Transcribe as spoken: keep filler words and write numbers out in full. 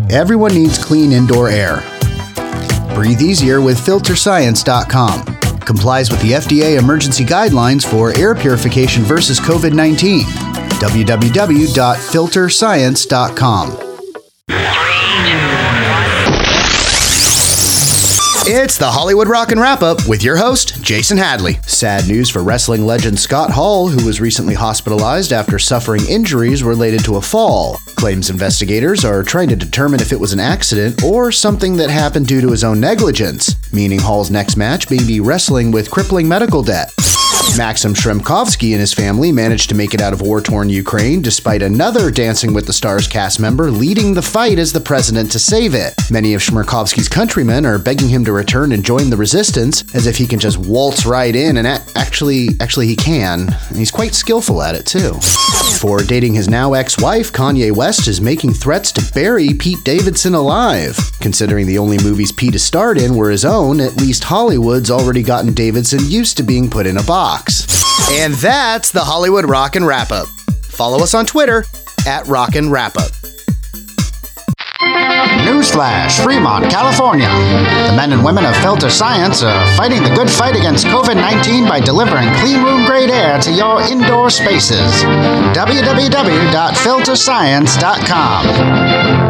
Everyone needs clean indoor air. Breathe easier with filter science dot com. Complies with the F D A emergency guidelines for air purification versus COVID nineteen. w w w dot filter science dot com. It's the Hollywood Rockin' Wrap-Up with your host, Jason Hadley. Sad news for wrestling legend Scott Hall, who was recently hospitalized after suffering injuries related to a fall. Claims investigators are trying to determine if it was an accident or something that happened due to his own negligence, meaning Hall's next match may be wrestling with crippling medical debt. Maxim Shrimkovsky and his family managed to make it out of war-torn Ukraine despite another Dancing with the Stars cast member leading the fight as the president to save it. Many of Shmirkovsky's countrymen are begging him to return and join the resistance, as if he can just waltz right in, and a- actually, actually he can. And he's quite skillful at it, too. For dating his now ex-wife, Kanye West is making threats to bury Pete Davidson alive. Considering the only movies Pete has starred in were his own, at least Hollywood's already gotten Davidson used to being put in a box. And that's the Hollywood Rockin' Wrap-Up. Follow us on Twitter at Rockin' Wrap-Up. Newsflash, Fremont, California. The men and women of Filter Science are fighting the good fight against COVID nineteen by delivering clean room grade air to your indoor spaces. w w w dot filter science dot com.